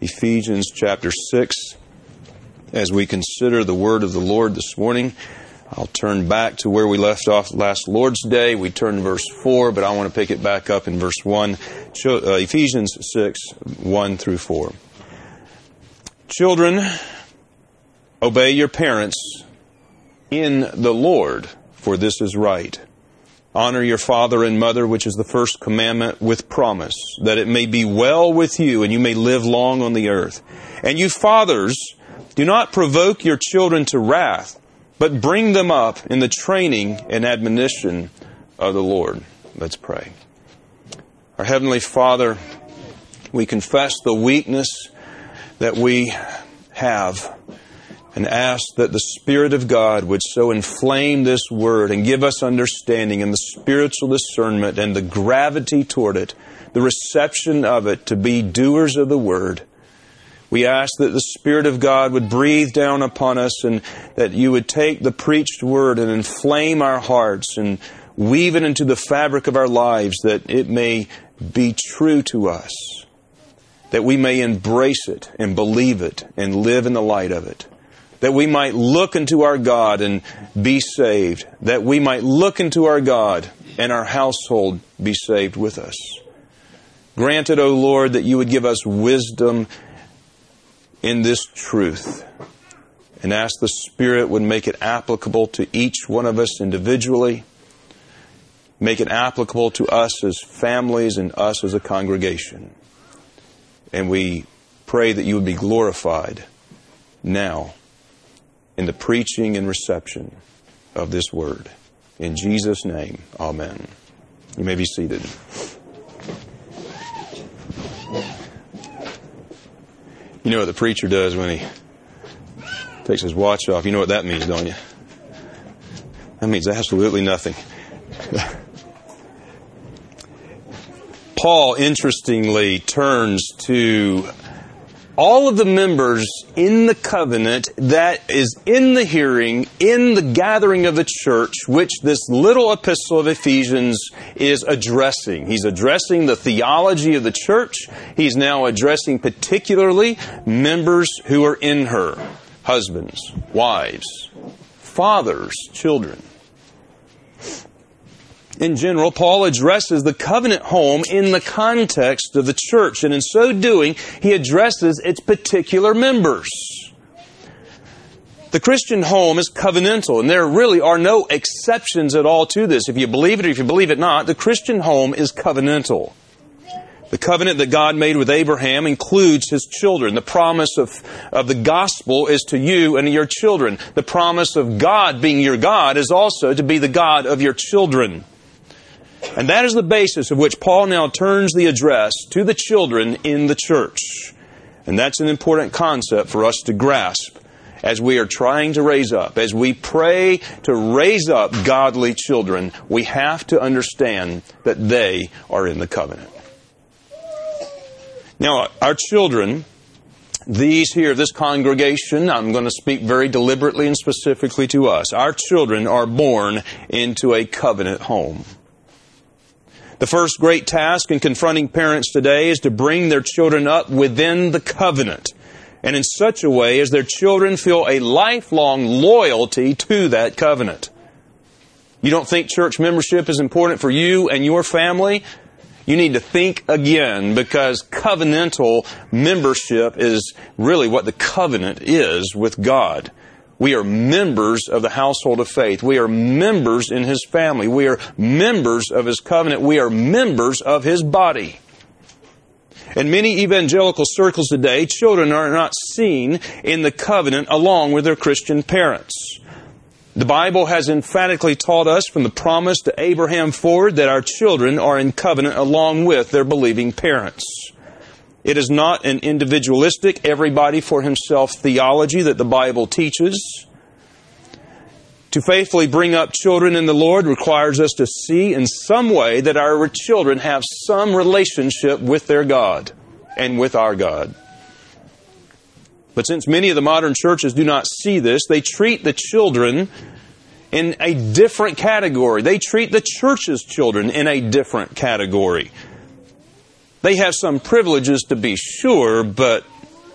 Ephesians chapter 6. As we consider the word of the Lord this morning, I'll turn back to where we left off last Lord's Day. We turned to verse 4, but I want to pick it back up in verse 1. Ephesians 6, 1 through 4. Children, obey your parents in the Lord, for this is right. Honor your father and mother, which is the first commandment, with promise, that it may be well with you and you may live long on the earth. And you fathers, do not provoke your children to wrath, but bring them up in the training and admonition of the Lord. Let's pray. Our Heavenly Father, we confess the weakness that we have and ask that the Spirit of God would so inflame this Word and give us understanding and the spiritual discernment and the gravity toward it, the reception of it to be doers of the Word. We ask that the Spirit of God would breathe down upon us and that you would take the preached Word and inflame our hearts and weave it into the fabric of our lives, that it may be true to us, that we may embrace it and believe it and live in the light of it. That we might look into our God and be saved. That we might look into our God and our household be saved with us. Granted, O Lord, that you would give us wisdom in this truth. And ask the Spirit would make it applicable to each one of us individually. Make it applicable to us as families and us as a congregation. And we pray that you would be glorified now in the preaching and reception of this word. In Jesus' name, amen. You may be seated. You know what the preacher does when he takes his watch off? You know what that means, don't you? That means absolutely nothing. Paul, interestingly, turns to all of the members in the covenant that is in the hearing, in the gathering of the church, which this little epistle of Ephesians is addressing. He's addressing the theology of the church. He's now addressing particularly members who are in her. Husbands, wives, fathers, children. In general, Paul addresses the covenant home in the context of the church, and in so doing, he addresses its particular members. The Christian home is covenantal, and there really are no exceptions at all to this. If you believe it or if you believe it not, the Christian home is covenantal. The covenant that God made with Abraham includes his children. The promise of the gospel is to you and your children. The promise of God being your God is also to be the God of your children. And that is the basis of which Paul now turns the address to the children in the church. And that's an important concept for us to grasp as we are trying to raise up. As we pray to raise up godly children, we have to understand that they are in the covenant. Now, our children, these here, this congregation, I'm going to speak very deliberately and specifically to us. Our children are born into a covenant home. The first great task in confronting parents today is to bring their children up within the covenant, and in such a way as their children feel a lifelong loyalty to that covenant. You don't think church membership is important for you and your family? You need to think again, because covenantal membership is really what the covenant is with God. We are members of the household of faith. We are members in His family. We are members of His covenant. We are members of His body. In many evangelical circles today, children are not seen in the covenant along with their Christian parents. The Bible has emphatically taught us from the promise to Abraham forward that our children are in covenant along with their believing parents. It is not an individualistic, everybody for himself theology that the Bible teaches. To faithfully bring up children in the Lord requires us to see in some way that our children have some relationship with their God and with our God. But since many of the modern churches do not see this, they treat the children in a different category. They treat the church's children in a different category. They have some privileges to be sure, but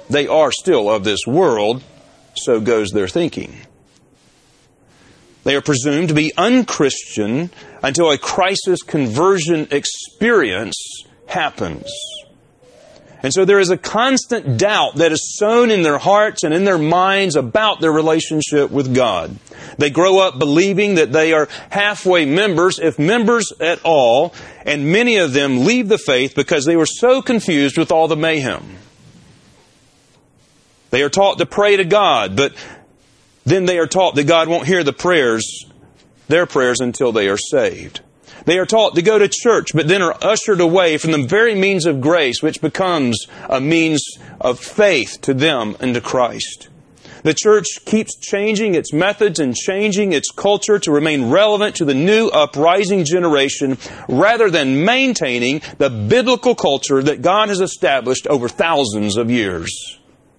they are still of this world, so goes their thinking. They are presumed to be unchristian until a crisis conversion experience happens. And so there is a constant doubt that is sown in their hearts and in their minds about their relationship with God. They grow up believing that they are halfway members, if members at all, and many of them leave the faith because they were so confused with all the mayhem. They are taught to pray to God, but then they are taught that God won't hear their prayers until they are saved. They are taught to go to church, but then are ushered away from the very means of grace, which becomes a means of faith to them and to Christ. The church keeps changing its methods and changing its culture to remain relevant to the new uprising generation, rather than maintaining the biblical culture that God has established over thousands of years.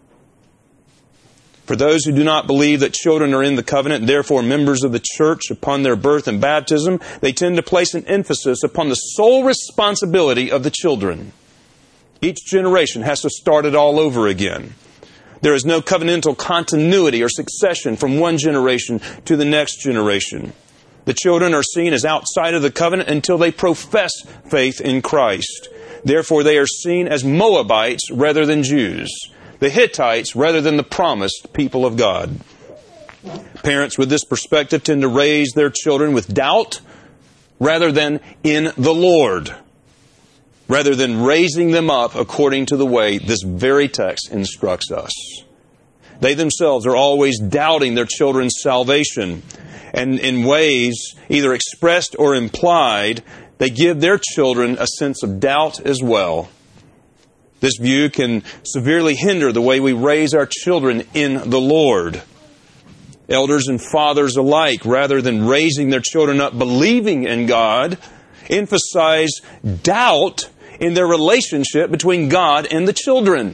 For those who do not believe that children are in the covenant, and therefore members of the church upon their birth and baptism, they tend to place an emphasis upon the sole responsibility of the children. Each generation has to start it all over again. There is no covenantal continuity or succession from one generation to the next generation. The children are seen as outside of the covenant until they profess faith in Christ. Therefore, they are seen as Moabites rather than Jews, the Hittites rather than the promised people of God. Parents with this perspective tend to raise their children with doubt rather than in the Lord, rather than raising them up according to the way this very text instructs us. They themselves are always doubting their children's salvation, and in ways either expressed or implied, they give their children a sense of doubt as well. This view can severely hinder the way we raise our children in the Lord. Elders and fathers alike, rather than raising their children up believing in God, emphasize doubt in their relationship between God and the children.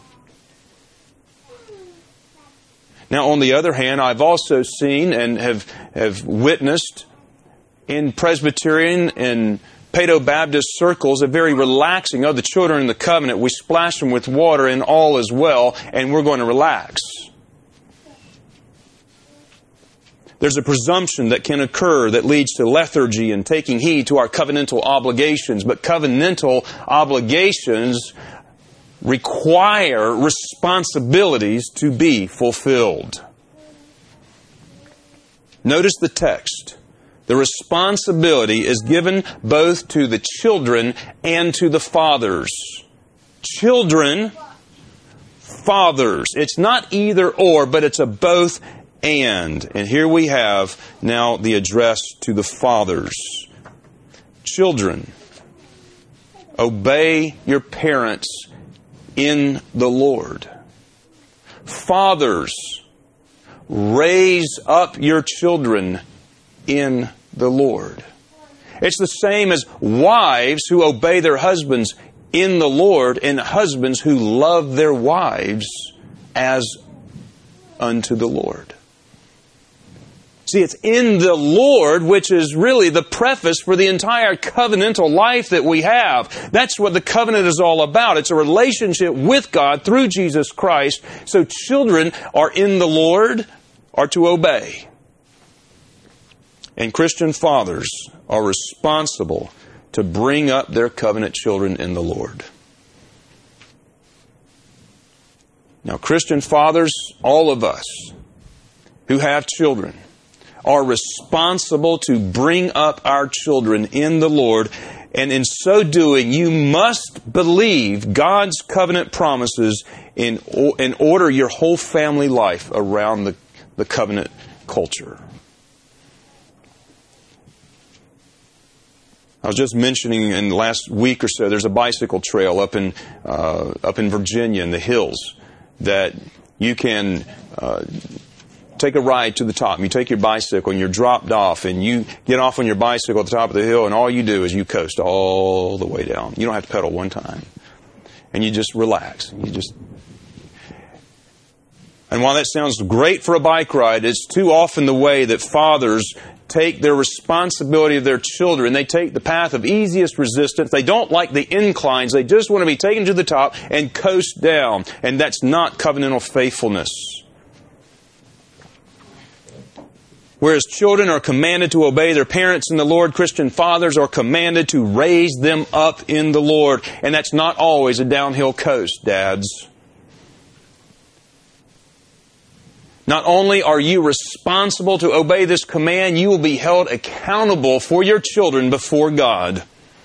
Now, on the other hand, I've also seen and have witnessed in Presbyterian and Paedo-Baptist circles a very relaxing, the children in the covenant, we splash them with water and all is well, and we're going to relax. There's a presumption that can occur that leads to lethargy and taking heed to our covenantal obligations. But covenantal obligations require responsibilities to be fulfilled. Notice the text. The responsibility is given both to the children and to the fathers. Children, fathers. It's not either or, but it's a both and. And here we have now the address to the fathers. Children, obey your parents in the Lord. Fathers, raise up your children in the Lord. It's the same as wives who obey their husbands in the Lord, and husbands who love their wives as unto the Lord. See, it's in the Lord, which is really the preface for the entire covenantal life that we have. That's what the covenant is all about. It's a relationship with God through Jesus Christ. So children are in the Lord, are to obey. And Christian fathers are responsible to bring up their covenant children in the Lord. Now, Christian fathers, all of us who have children, are responsible to bring up our children in the Lord. And in so doing, you must believe God's covenant promises in order your whole family life around the covenant culture. I was just mentioning in the last week or so, there's a bicycle trail up in Virginia in the hills that you can take a ride to the top. You take your bicycle and you're dropped off, and you get off on your bicycle at the top of the hill, and all you do is you coast all the way down. You don't have to pedal one time. And you just relax. And while that sounds great for a bike ride, it's too often the way that fathers take their responsibility of their children. They take the path of easiest resistance. They don't like the inclines. They just want to be taken to the top and coast down. And that's not covenantal faithfulness. Whereas children are commanded to obey their parents in the Lord, Christian fathers are commanded to raise them up in the Lord. And that's not always a downhill coast, dads. Not only are you responsible to obey this command, you will be held accountable for your children before God.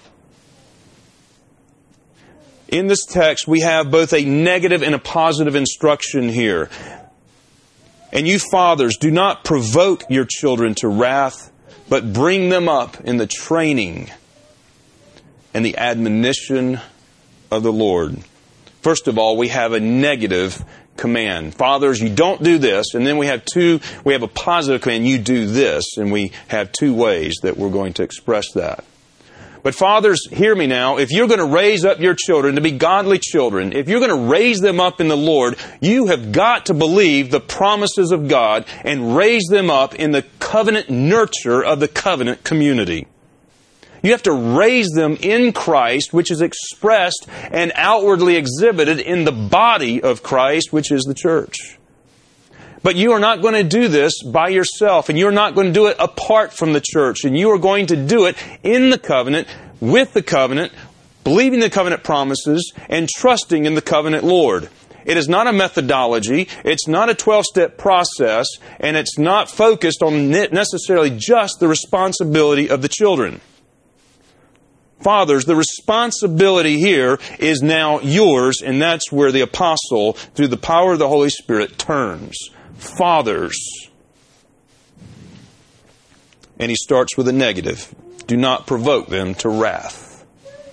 In this text, we have both a negative and a positive instruction here. And you fathers, do not provoke your children to wrath, but bring them up in the training and the admonition of the Lord. First of all, we have a negative command. Fathers, you don't do this. And then we have a positive command, you do this. And we have two ways that we're going to express that. But fathers, hear me now. If you're going to raise up your children to be godly children, if you're going to raise them up in the Lord, you have got to believe the promises of God and raise them up in the covenant nurture of the covenant community. You have to raise them in Christ, which is expressed and outwardly exhibited in the body of Christ, which is the church. But you are not going to do this by yourself, and you're not going to do it apart from the church. And you are going to do it in the covenant, with the covenant, believing the covenant promises, and trusting in the covenant Lord. It is not a methodology, it's not a 12-step process, and it's not focused on necessarily just the responsibility of the children. Fathers, the responsibility here is now yours, and that's where the apostle, through the power of the Holy Spirit, turns. Fathers. And he starts with a negative. Do not provoke them to wrath.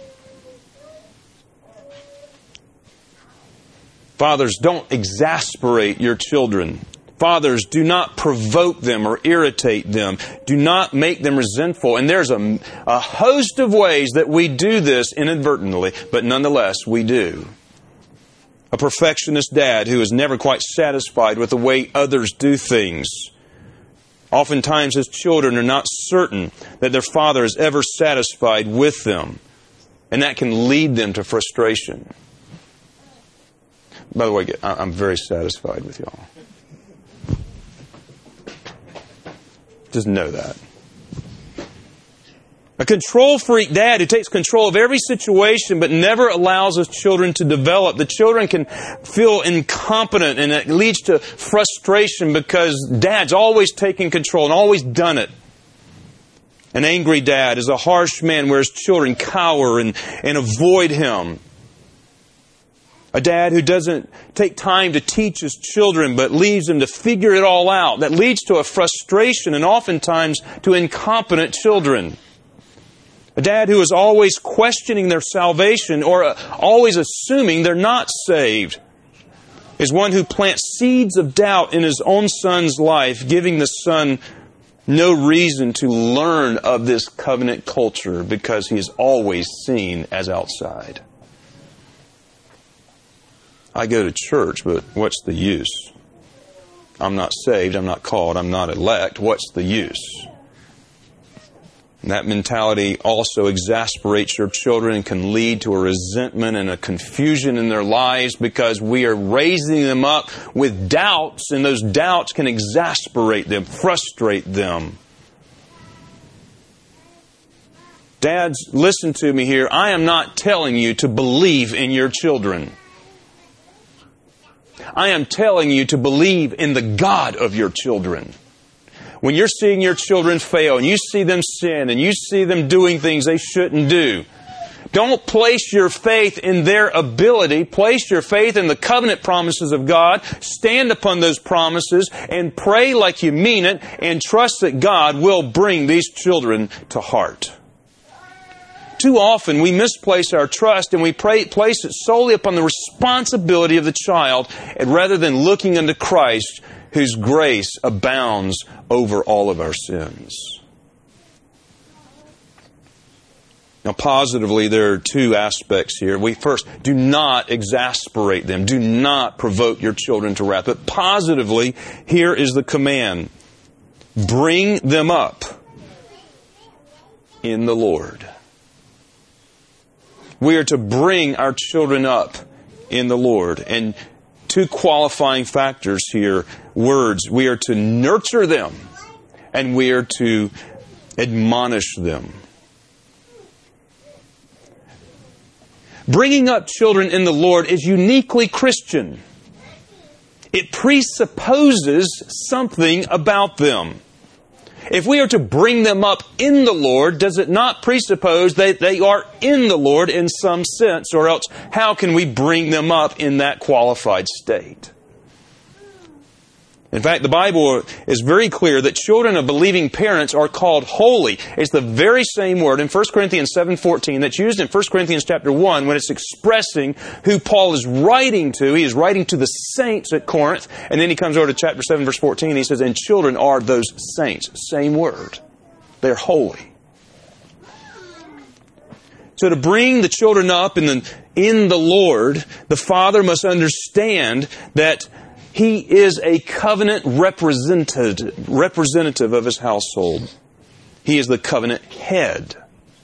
Fathers, don't exasperate your children. Fathers, do not provoke them or irritate them. Do not make them resentful. And there's a host of ways that we do this inadvertently, but nonetheless we do. A perfectionist dad who is never quite satisfied with the way others do things. Oftentimes his children are not certain that their father is ever satisfied with them. And that can lead them to frustration. By the way, I'm very satisfied with y'all. Just know that. A control freak dad who takes control of every situation but never allows his children to develop. The children can feel incompetent, and it leads to frustration because dad's always taking control and always done it. An angry dad is a harsh man where his children cower and avoid him. A dad who doesn't take time to teach his children but leaves them to figure it all out. That leads to a frustration and oftentimes to incompetent children. A dad who is always questioning their salvation or always assuming they're not saved is one who plants seeds of doubt in his own son's life, giving the son no reason to learn of this covenant culture because he is always seen as outside. I go to church, but what's the use? I'm not saved, I'm not called, I'm not elect. What's the use? And that mentality also exasperates your children and can lead to a resentment and a confusion in their lives because we are raising them up with doubts, and those doubts can exasperate them, frustrate them. Dads, listen to me here. I am not telling you to believe in your children. I am telling you to believe in the God of your children. When you're seeing your children fail and you see them sin and you see them doing things they shouldn't do, don't place your faith in their ability. Place your faith in the covenant promises of God. Stand upon those promises and pray like you mean it and trust that God will bring these children to heart. Too often we misplace our trust and we place it solely upon the responsibility of the child rather than looking unto Christ, whose grace abounds over all of our sins. Now, positively, there are two aspects here. First, do not exasperate them. Do not provoke your children to wrath. But positively, here is the command. Bring them up in the Lord. We are to bring our children up in the Lord. And two qualifying factors here, words. We are to nurture them and we are to admonish them. Bringing up children in the Lord is uniquely Christian. It presupposes something about them. If we are to bring them up in the Lord, does it not presuppose that they are in the Lord in some sense? Or else, how can we bring them up in that qualified state? In fact, the Bible is very clear that children of believing parents are called holy. It's the very same word in 1 Corinthians 7:14 that's used in 1 Corinthians chapter 1 when it's expressing who Paul is writing to. He is writing to the saints at Corinth. And then he comes over to chapter 7 verse 14 and he says, and children are those saints. Same word. They're holy. So to bring the children up in the Lord, the father must understand that he is a covenant representative of his household. He is the covenant head.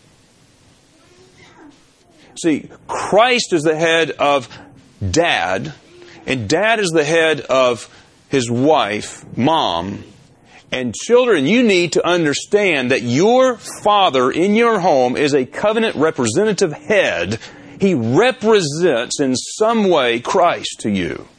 See, Christ is the head of dad, and dad is the head of his wife, mom. And children, you need to understand that your father in your home is a covenant representative head. He represents in some way Christ to you.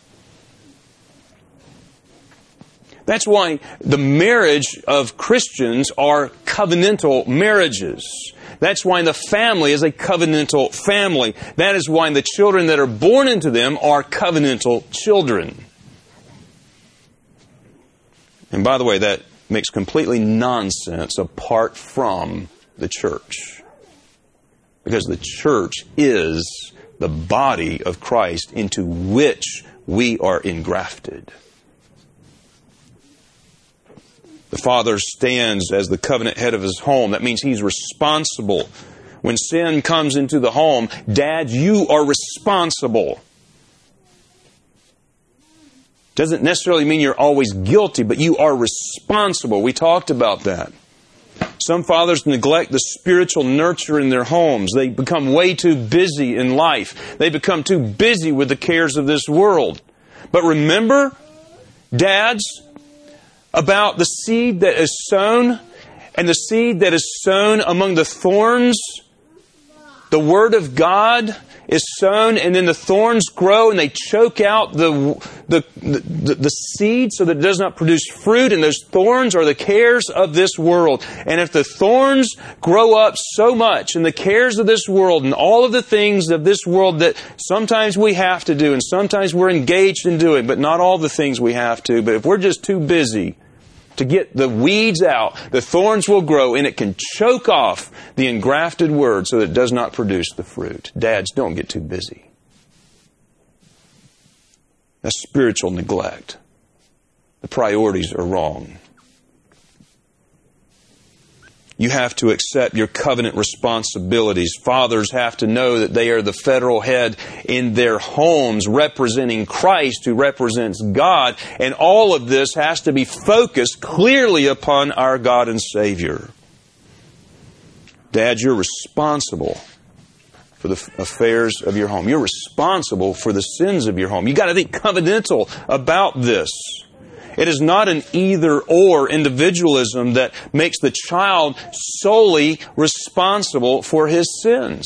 That's why the marriage of Christians are covenantal marriages. That's why the family is a covenantal family. That is why the children that are born into them are covenantal children. And by the way, that makes completely nonsense apart from the church. Because the church is the body of Christ into which we are engrafted. The father stands as the covenant head of his home. That means he's responsible. When sin comes into the home, Dad, you are responsible. Doesn't necessarily mean you're always guilty, but you are responsible. We talked about that. Some fathers neglect the spiritual nurture in their homes. They become way too busy in life. They become too busy with the cares of this world. But remember, dads, about the seed that is sown, and the seed that is sown among the thorns. The Word of God is sown, and then the thorns grow, and they choke out the seed so that it does not produce fruit, and those thorns are the cares of this world. And if the thorns grow up so much, and the cares of this world, and all of the things of this world that sometimes we have to do, and sometimes we're engaged in doing, but not all the things we have to, but if we're just too busy to get the weeds out, the thorns will grow, and it can choke off the engrafted word so that it does not produce the fruit. Dads, don't get too busy. That's spiritual neglect. The priorities are wrong. You have to accept your covenant responsibilities. Fathers have to know that they are the federal head in their homes, representing Christ, who represents God. And all of this has to be focused clearly upon our God and Savior. Dad, you're responsible for the affairs of your home. You're responsible for the sins of your home. You've got to think covenantal about this. It is not an either-or individualism that makes the child solely responsible for his sins.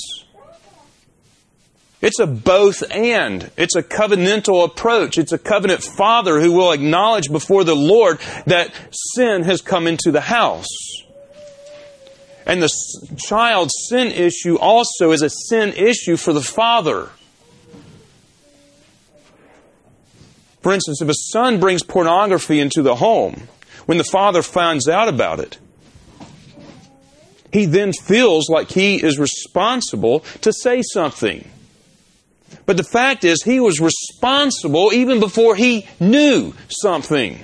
It's a both-and. It's a covenantal approach. It's a covenant father who will acknowledge before the Lord that sin has come into the house. And the child's sin issue also is a sin issue for the father. For instance, if a son brings pornography into the home, when the father finds out about it, he then feels like he is responsible to say something. But the fact is, he was responsible even before he knew something.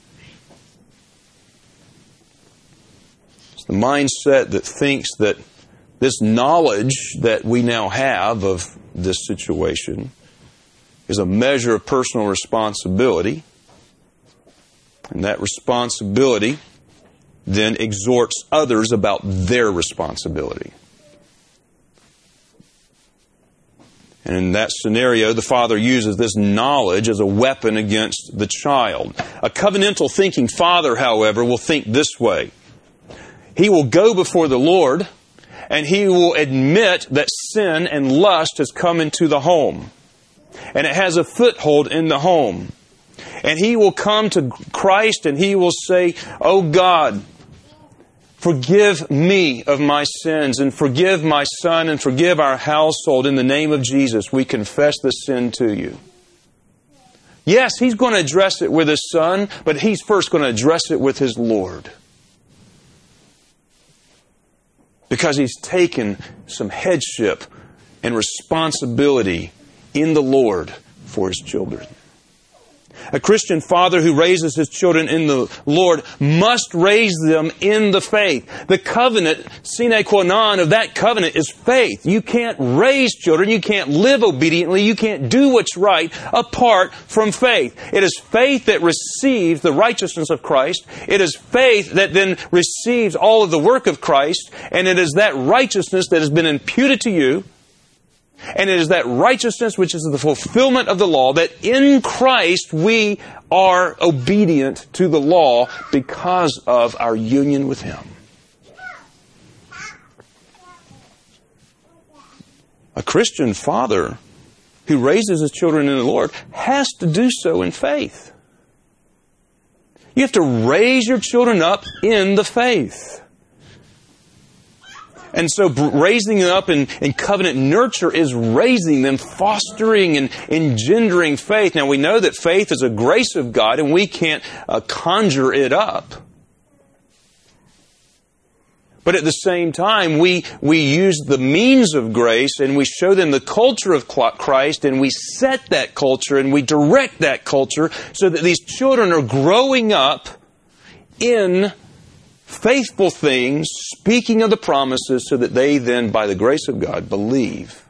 It's the mindset that thinks that this knowledge that we now have of this situation is a measure of personal responsibility. And that responsibility then exhorts others about their responsibility. And in that scenario, the father uses this knowledge as a weapon against the child. A covenantal thinking father, however, will think this way. He will go before the Lord, and he will admit that sin and lust has come into the home, and it has a foothold in the home. And he will come to Christ and he will say, "Oh God, forgive me of my sins and forgive my son and forgive our household. In the name of Jesus, we confess the sin to you." Yes, he's going to address it with his son, but he's first going to address it with his Lord. Because he's taken some headship and responsibility in the Lord for his children. A Christian father who raises his children in the Lord must raise them in the faith. The covenant, sine qua non of that covenant, is faith. You can't raise children, you can't live obediently, you can't do what's right apart from faith. It is faith that receives the righteousness of Christ. It is faith that then receives all of the work of Christ. And it is that righteousness that has been imputed to you. And it is that righteousness which is the fulfillment of the law, that in Christ we are obedient to the law because of our union with Him. A Christian father who raises his children in the Lord has to do so in faith. You have to raise your children up in the faith. And so raising them up in covenant nurture is raising them, fostering and engendering faith. Now we know that faith is a grace of God and we can't conjure it up. But at the same time, we use the means of grace and we show them the culture of Christ and we set that culture and we direct that culture so that these children are growing up in faithful things, speaking of the promises, so that they then, by the grace of God, believe.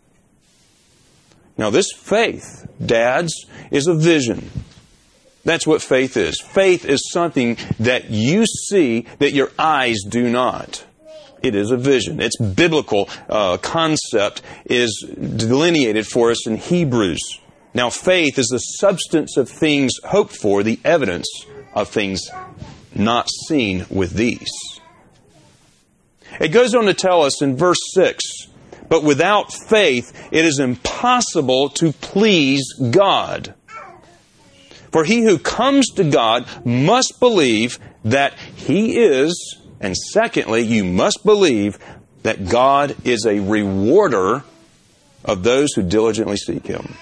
Now this faith, dads, is a vision. That's what faith is. Faith is something that you see that your eyes do not. It is a vision. Its biblical concept is delineated for us in Hebrews. Now faith is the substance of things hoped for, the evidence of things not seen with these. It goes on to tell us in verse 6, "But without faith it is impossible to please God. For he who comes to God must believe that He is," and secondly, you must believe that God is a rewarder of those who diligently seek Him.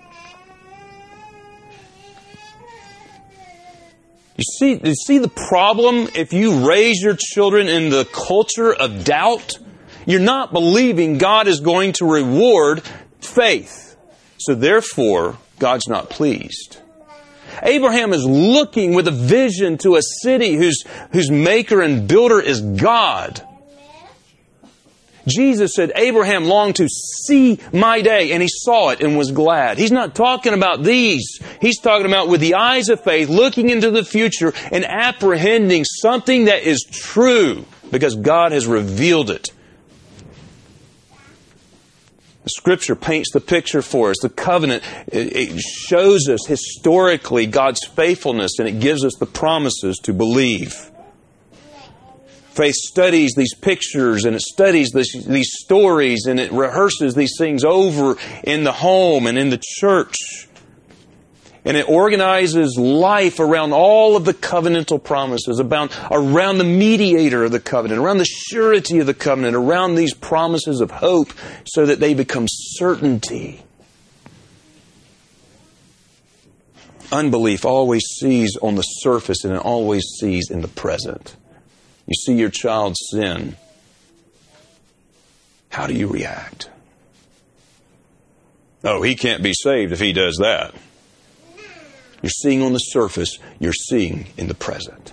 You see the problem if you raise your children in the culture of doubt? You're not believing God is going to reward faith. So therefore, God's not pleased. Abraham is looking with a vision to a city whose maker and builder is God. Jesus said, "Abraham longed to see my day," and he saw it and was glad. He's not talking about these. He's talking about with the eyes of faith, looking into the future and apprehending something that is true because God has revealed it. The Scripture paints the picture for us. The covenant, it shows us historically God's faithfulness and it gives us the promises to believe. Faith studies these pictures and it studies these stories and it rehearses these things over in the home and in the church. And it organizes life around all of the covenantal promises, around the mediator of the covenant, around the surety of the covenant, around these promises of hope so that they become certainty. Unbelief always sees on the surface and it always sees in the present. You see your child sin. How do you react? Oh, he can't be saved if he does that. You're seeing on the surface, you're seeing in the present.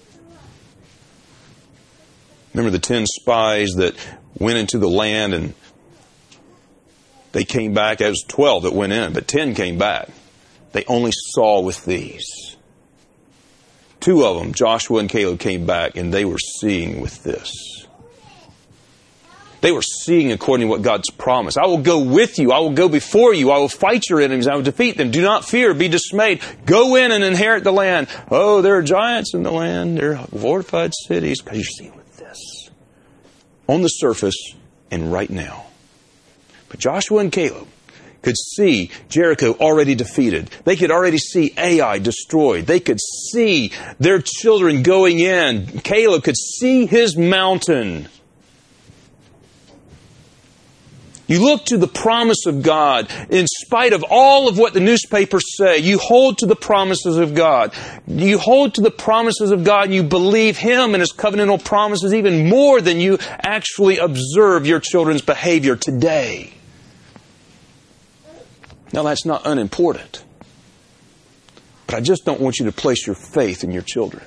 Remember the 10 spies that went into the land and they came back? It was 12 that went in, but 10 came back. They only saw with these. Two of them, Joshua and Caleb, came back, and they were seeing with this. They were seeing according to what God's promised. I will go with you. I will go before you. I will fight your enemies. I will defeat them. Do not fear. Be dismayed. Go in and inherit the land. Oh, there are giants in the land. There are fortified cities. Because you're seeing with this. On the surface and right now. But Joshua and Caleb could see Jericho already defeated. They could already see Ai destroyed. They could see their children going in. Caleb could see his mountain. You look to the promise of God. In spite of all of what the newspapers say, you hold to the promises of God. You hold to the promises of God and you believe Him and His covenantal promises even more than you actually observe your children's behavior today. Now, that's not unimportant. But I just don't want you to place your faith in your children.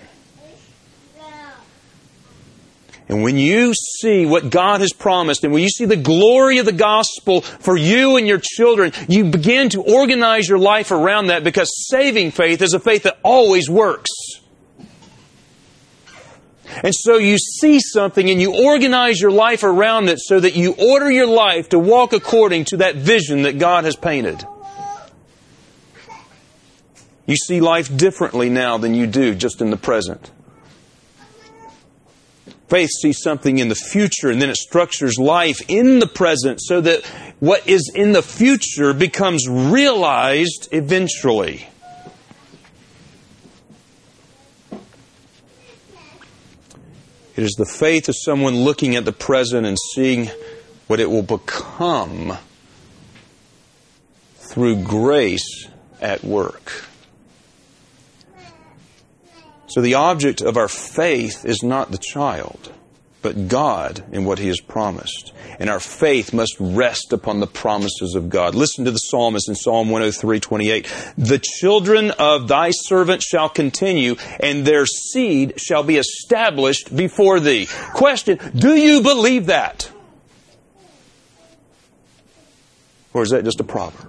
And when you see what God has promised, and when you see the glory of the gospel for you and your children, you begin to organize your life around that, because saving faith is a faith that always works. And so you see something and you organize your life around it so that you order your life to walk according to that vision that God has painted. You see life differently now than you do just in the present. Faith sees something in the future, and then it structures life in the present so that what is in the future becomes realized eventually. It is the faith of someone looking at the present and seeing what it will become through grace at work. So the object of our faith is not the child, but God and what He has promised. And our faith must rest upon the promises of God. Listen to the psalmist in Psalm 103:28. The children of thy servant shall continue, and their seed shall be established before thee. Question, do you believe that? Or is that just a proverb?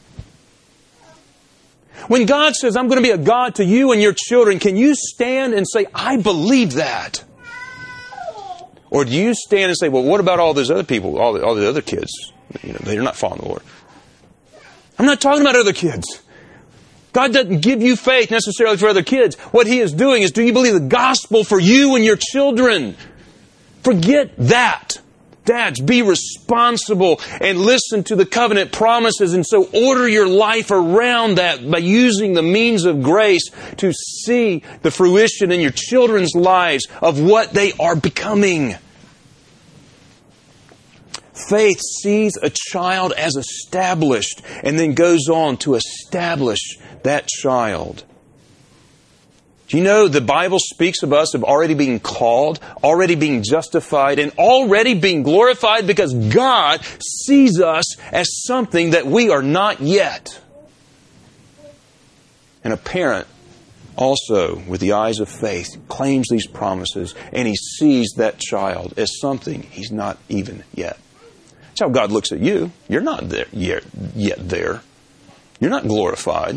When God says, I'm going to be a God to you and your children, can you stand and say, I believe that? Or do you stand and say, well, what about all those other people, all the other kids? They're not following the Lord. I'm not talking about other kids. God doesn't give you faith necessarily for other kids. What He is doing is, do you believe the gospel for you and your children? Forget that. Dads, be responsible and listen to the covenant promises, and so order your life around that by using the means of grace to see the fruition in your children's lives of what they are becoming. Faith sees a child as established and then goes on to establish that child. Do you know the Bible speaks of us of already being called, already being justified, and already being glorified because God sees us as something that we are not yet. And a parent also, with the eyes of faith, claims these promises, and he sees that child as something he's not even yet. That's how God looks at you. You're not there yet there. You're not glorified.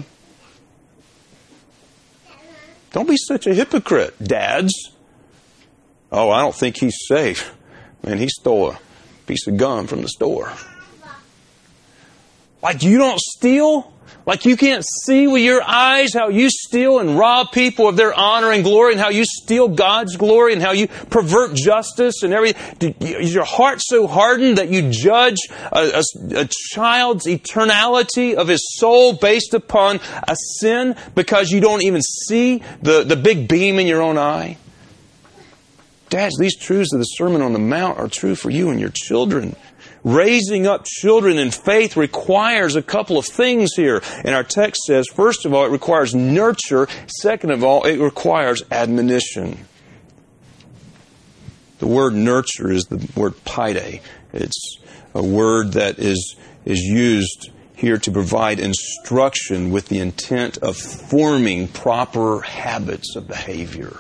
Don't be such a hypocrite, dads. Oh, I don't think he's safe. Man, he stole a piece of gum from the store. Like you don't steal? Like you can't see with your eyes how you steal and rob people of their honor and glory, and how you steal God's glory, and how you pervert justice and everything? Is your heart so hardened that you judge a child's eternality of his soul based upon a sin because you don't even see the big beam in your own eye? Dads, these truths of the Sermon on the Mount are true for you and your children. Raising up children in faith requires a couple of things here. And our text says, first of all, it requires nurture. Second of all, it requires admonition. The word nurture is the word paide. It's a word that is used here to provide instruction with the intent of forming proper habits of behavior.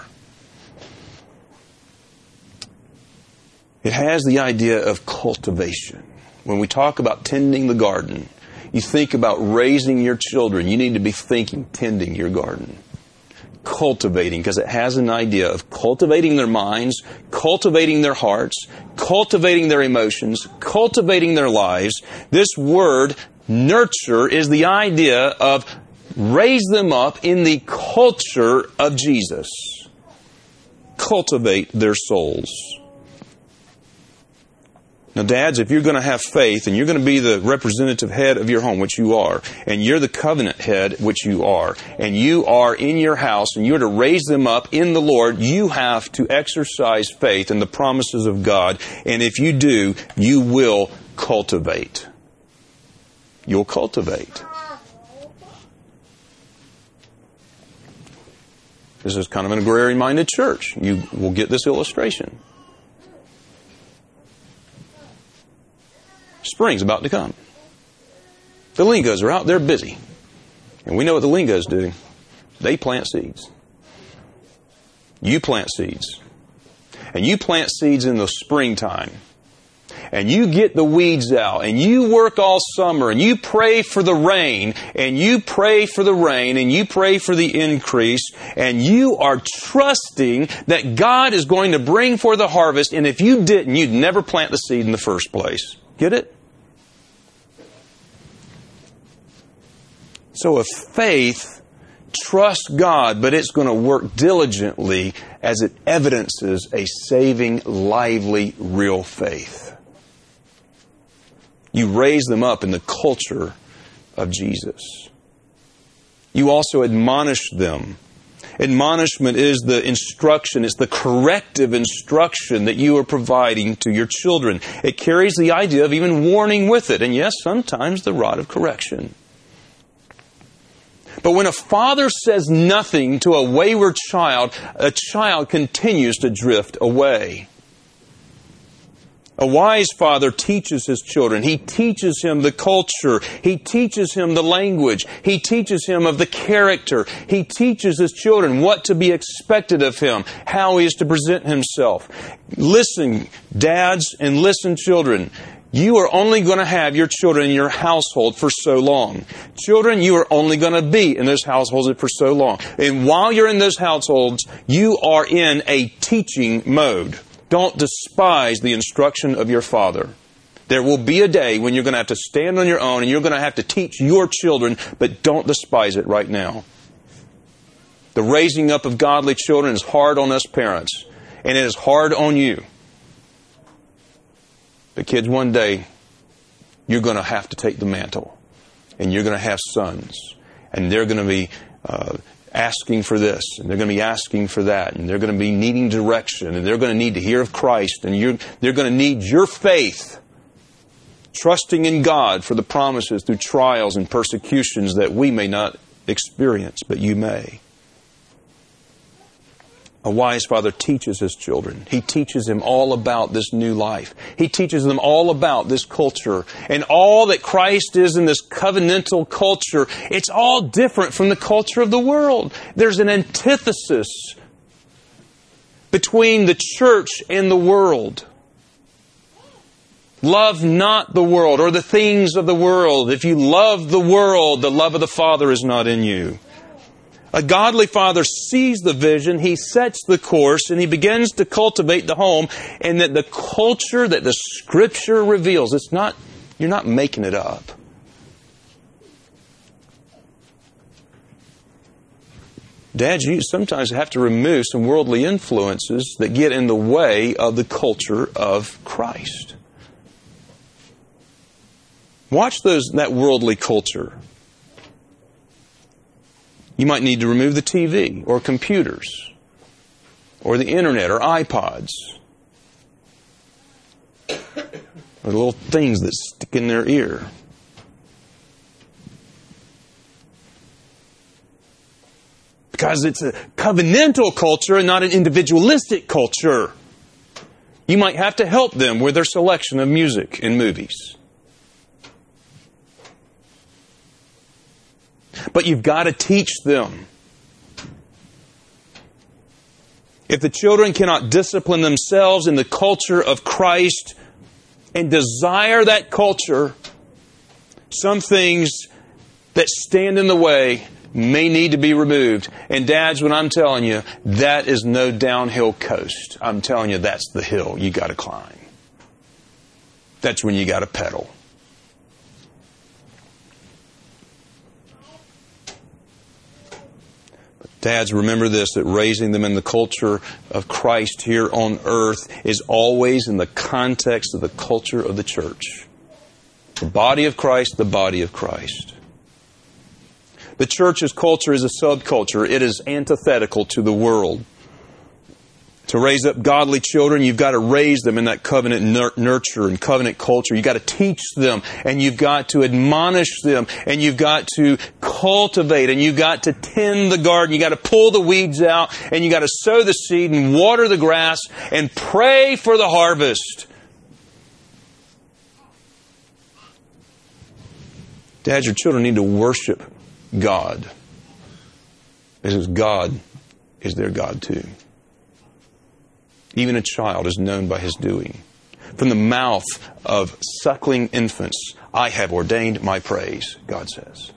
It has the idea of cultivation. When we talk about tending the garden, you think about raising your children, you need to be thinking tending your garden. cultivating, because it has an idea of cultivating their minds, cultivating their hearts, cultivating their emotions, cultivating their lives. This word, nurture, is the idea of raise them up in the culture of Jesus. Cultivate their souls. Now, dads, if you're going to have faith and you're going to be the representative head of your home, which you are, and you're the covenant head, which you are, and you are in your house and you're to raise them up in the Lord, you have to exercise faith in the promises of God. And if you do, you will cultivate. You'll cultivate. This is kind of an agrarian-minded church. You will get this illustration. Spring's about to come. The Lingos are out there busy. And we know what the Lingos do. They plant seeds. You plant seeds. And you plant seeds in the springtime. And you get the weeds out. And you work all summer. And you pray for the rain. And you pray for the rain. And you pray for the increase. And you are trusting that God is going to bring forth the harvest. And if you didn't, you'd never plant the seed in the first place. Get it? So if faith trusts God, but it's going to work diligently as it evidences a saving, lively, real faith. You raise them up in the culture of Jesus. You also admonish them. Admonishment is the instruction, it's the corrective instruction that you are providing to your children. It carries the idea of even warning with it, and yes, sometimes the rod of correction. But when a father says nothing to a wayward child, a child continues to drift away. A wise father teaches his children. He teaches him the culture. He teaches him the language. He teaches him of the character. He teaches his children what to be expected of him, how he is to present himself. Listen, dads, and listen, children. You are only going to have your children in your household for so long. Children, you are only going to be in those households for so long. And while you're in those households, you are in a teaching mode. Don't despise the instruction of your father. There will be a day when you're going to have to stand on your own and you're going to have to teach your children, but don't despise it right now. The raising up of godly children is hard on us parents, and it is hard on you. But kids, one day, you're going to have to take the mantle. And you're going to have sons. And they're going to be asking for this. And they're going to be asking for that. And they're going to be needing direction. And they're going to need to hear of Christ. And they're going to need your faith. Trusting in God for the promises through trials and persecutions that we may not experience, but you may. A wise father teaches his children. He teaches them all about this new life. He teaches them all about this culture. And all that Christ is in this covenantal culture, it's all different from the culture of the world. There's an antithesis between the church and the world. Love not the world or the things of the world. If you love the world, the love of the Father is not in you. A godly father sees the vision, he sets the course, and he begins to cultivate the home, and that the culture that the Scripture reveals, you're not making it up. Dads, you sometimes have to remove some worldly influences that get in the way of the culture of Christ. Watch that worldly culture. You might need to remove the TV or computers or the internet or iPods or the little things that stick in their ear. Because it's a covenantal culture and not an individualistic culture. You might have to help them with their selection of music and movies. But you've got to teach them. If the children cannot discipline themselves in the culture of Christ and desire that culture, some things that stand in the way may need to be removed. And dads, when I'm telling you, that is no downhill coast. I'm telling you, that's the hill you got to climb. That's when you got to pedal. Dads, remember this, that raising them in the culture of Christ here on earth is always in the context of the culture of the church. The body of Christ, the body of Christ. The church's culture is a subculture. It is antithetical to the world. To raise up godly children, you've got to raise them in that covenant nurture and covenant culture. You've got to teach them, and you've got to admonish them, and you've got to cultivate, and you've got to tend the garden. You've got to pull the weeds out, and you've got to sow the seed and water the grass and pray for the harvest. Dads, your children need to worship God, because God is their God too. Even a child is known by his doing. From the mouth of suckling infants, I have ordained my praise, God says.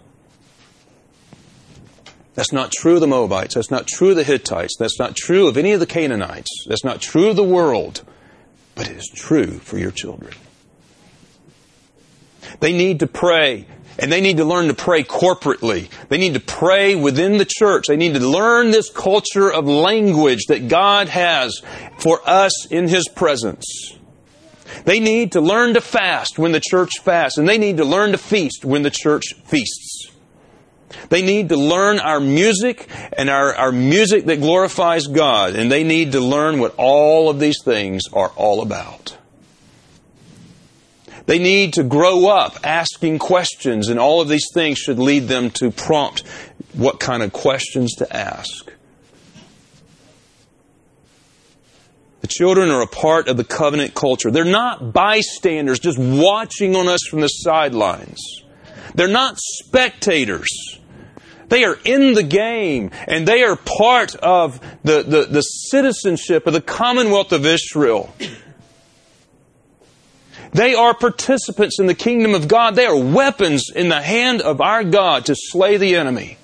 That's not true of the Moabites. That's not true of the Hittites. That's not true of any of the Canaanites. That's not true of the world. But it is true for your children. They need to pray. And they need to learn to pray corporately. They need to pray within the church. They need to learn this culture of language that God has for us in His presence. They need to learn to fast when the church fasts. And they need to learn to feast when the church feasts. They need to learn our music and our music that glorifies God. And they need to learn what all of these things are all about. They need to grow up asking questions, and all of these things should lead them to prompt what kind of questions to ask. The children are a part of the covenant culture. They're not bystanders just watching on us from the sidelines. They're not spectators. They are in the game, and they are part of the citizenship of the Commonwealth of Israel. They are participants in the kingdom of God. They are weapons in the hand of our God to slay the enemy.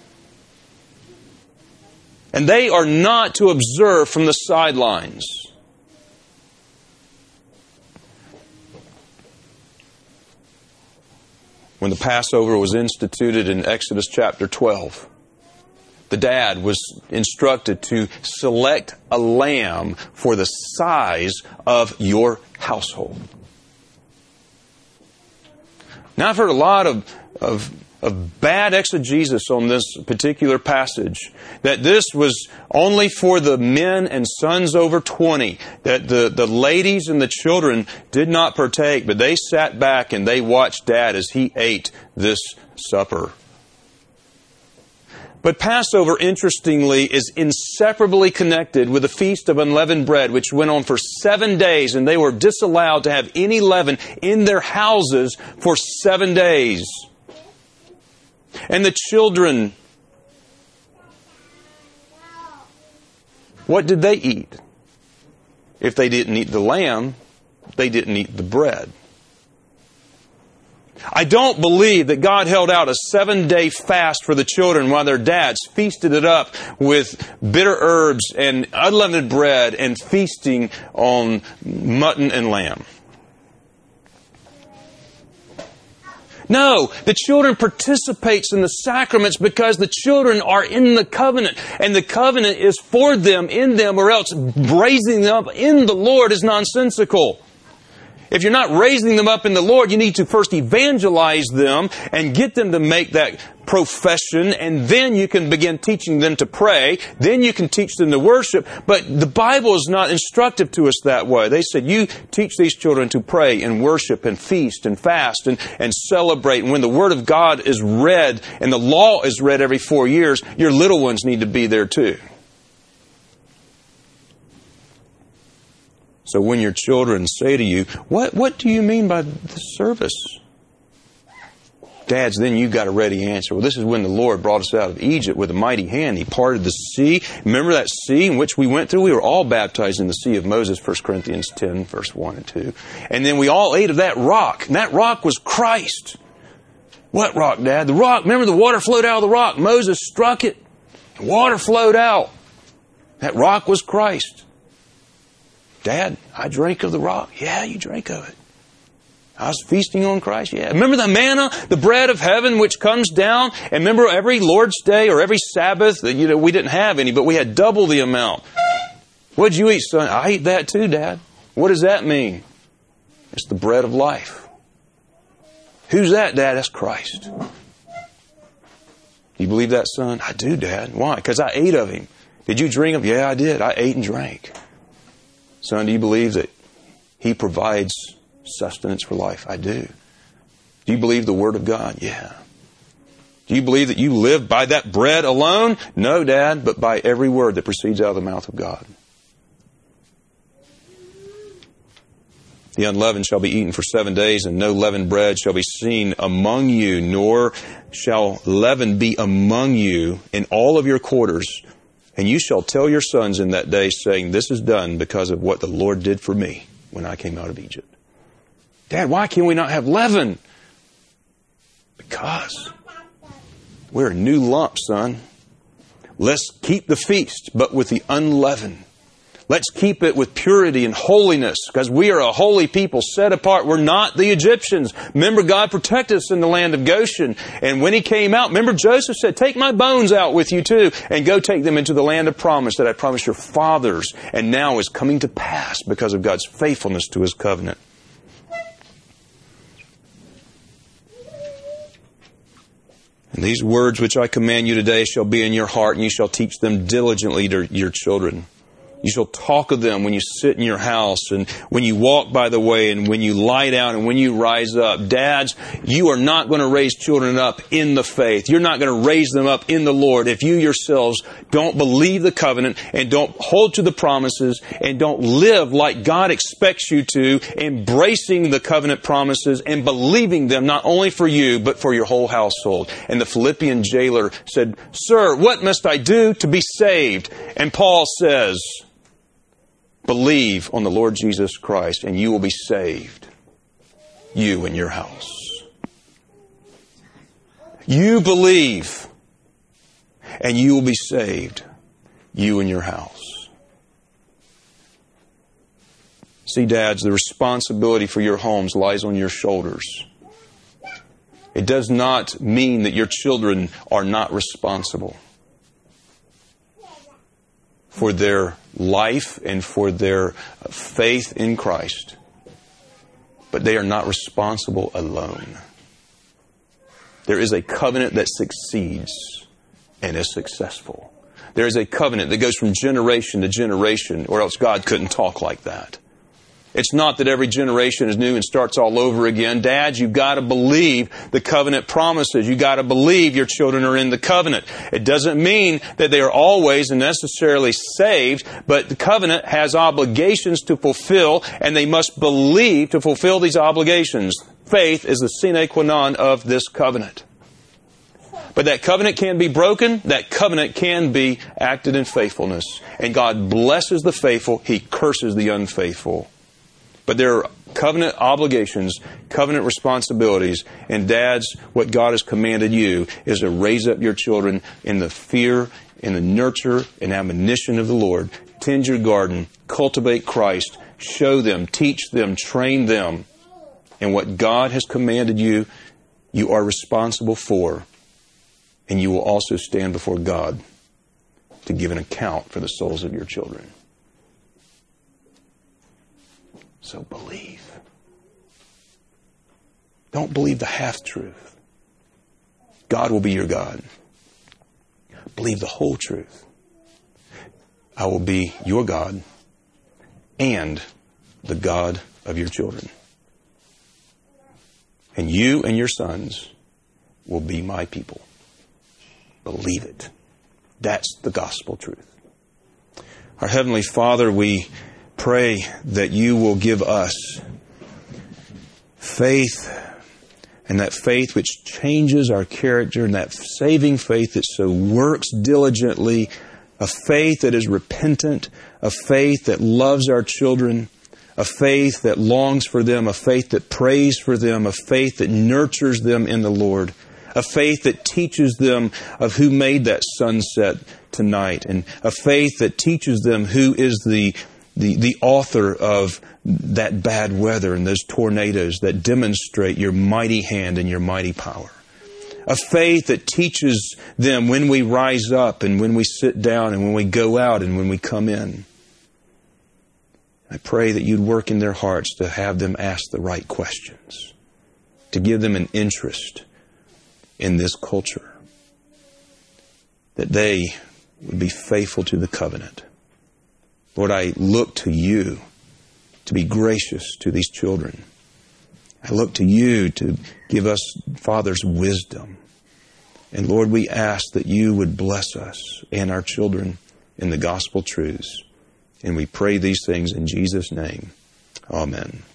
And they are not to observe from the sidelines. When the Passover was instituted in Exodus chapter 12, the dad was instructed to select a lamb for the size of your household. Now, I've heard a lot of bad exegesis on this particular passage, that this was only for the men and sons over 20, that the ladies and the children did not partake, but they sat back and they watched Dad as he ate this supper. But Passover, interestingly, is inseparably connected with the Feast of Unleavened Bread, which went on for 7 days, and they were disallowed to have any leaven in their houses for 7 days. And the children, what did they eat? If they didn't eat the lamb, they didn't eat the bread. I don't believe that God held out a 7-day fast for the children while their dads feasted it up with bitter herbs and unleavened bread and feasting on mutton and lamb. No, the children participates in the sacraments because the children are in the covenant, and the covenant is for them, in them, or else raising them up in the Lord is nonsensical. If you're not raising them up in the Lord, you need to first evangelize them and get them to make that profession, and then you can begin teaching them to pray. Then you can teach them to worship. But the Bible is not instructive to us that way. They said, you teach these children to pray and worship and feast and fast and celebrate. And when the Word of God is read and the law is read every 4 years, your little ones need to be there too. So when your children say to you, what do you mean by the service? Dads, then you've got a ready answer. Well, this is when the Lord brought us out of Egypt with a mighty hand. He parted the sea. Remember that sea in which we went through? We were all baptized in the sea of Moses, 1 Corinthians 10, verse 1 and 2. And then we all ate of that rock. And that rock was Christ. What rock, Dad? The rock. Remember the water flowed out of the rock. Moses struck it. The water flowed out. That rock was Christ. Dad, I drank of the rock. Yeah, you drank of it. I was feasting on Christ. Yeah. Remember the manna, the bread of heaven which comes down? And remember every Lord's Day or every Sabbath, we didn't have any, but we had double the amount. What did you eat, son? I ate that too, Dad. What does that mean? It's the bread of life. Who's that, Dad? That's Christ. Do you believe that, son? I do, Dad. Why? Because I ate of Him. Did you drink of Him? Yeah, I did. I ate and drank. Son, do you believe that He provides sustenance for life? I do. Do you believe the Word of God? Yeah. Do you believe that you live by that bread alone? No, Dad, but by every word that proceeds out of the mouth of God. The unleavened shall be eaten for 7 days, and no leavened bread shall be seen among you, nor shall leaven be among you in all of your quarters. And you shall tell your sons in that day, saying, this is done because of what the Lord did for me when I came out of Egypt. Dad, why can we not have leaven? Because we're a new lump, son. Let's keep the feast, but with the unleavened. Let's keep it with purity and holiness, because we are a holy people set apart. We're not the Egyptians. Remember, God protected us in the land of Goshen. And when He came out, remember Joseph said, take my bones out with you too, and go take them into the land of promise that I promised your fathers, and now is coming to pass because of God's faithfulness to His covenant. And these words which I command you today shall be in your heart, and you shall teach them diligently to your children. You shall talk of them when you sit in your house, and when you walk by the way, and when you lie down, and when you rise up. Dads, you are not going to raise children up in the faith. You're not going to raise them up in the Lord if you yourselves don't believe the covenant and don't hold to the promises and don't live like God expects you to, embracing the covenant promises and believing them not only for you, but for your whole household. And the Philippian jailer said, Sir, what must I do to be saved? And Paul says, believe on the Lord Jesus Christ, and you will be saved, you and your house. You believe, and you will be saved, you and your house. See, dads, the responsibility for your homes lies on your shoulders. It does not mean that your children are not responsible for their life and for their faith in Christ. But they are not responsible alone. There is a covenant that succeeds and is successful. There is a covenant that goes from generation to generation, or else God couldn't talk like that. It's not that every generation is new and starts all over again. Dads, you've got to believe the covenant promises. You've got to believe your children are in the covenant. It doesn't mean that they are always and necessarily saved, but the covenant has obligations to fulfill, and they must believe to fulfill these obligations. Faith is the sine qua non of this covenant. But that covenant can be broken. That covenant can be acted in faithfulness. And God blesses the faithful. He curses the unfaithful. But there are covenant obligations, covenant responsibilities. And dads, what God has commanded you is to raise up your children in the fear, in the nurture and admonition of the Lord. Tend your garden, cultivate Christ, show them, teach them, train them. And what God has commanded you, you are responsible for. And you will also stand before God to give an account for the souls of your children. So believe. Don't believe the half-truth. God will be your God. Believe the whole truth. I will be your God and the God of your children. And you and your sons will be my people. Believe it. That's the gospel truth. Our Heavenly Father, we pray that you will give us faith, and that faith which changes our character, and that saving faith that so works diligently, a faith that is repentant, a faith that loves our children, a faith that longs for them, a faith that prays for them, a faith that nurtures them in the Lord. A faith that teaches them of who made that sunset tonight, and a faith that teaches them who is the author of that bad weather and those tornadoes that demonstrate your mighty hand and your mighty power. A faith that teaches them when we rise up and when we sit down and when we go out and when we come in. I pray that you'd work in their hearts to have them ask the right questions, to give them an interest in this culture, that they would be faithful to the covenant. Lord, I look to you to be gracious to these children. I look to you to give us, fathers, wisdom. And Lord, we ask that you would bless us and our children in the gospel truths. And we pray these things in Jesus' name. Amen.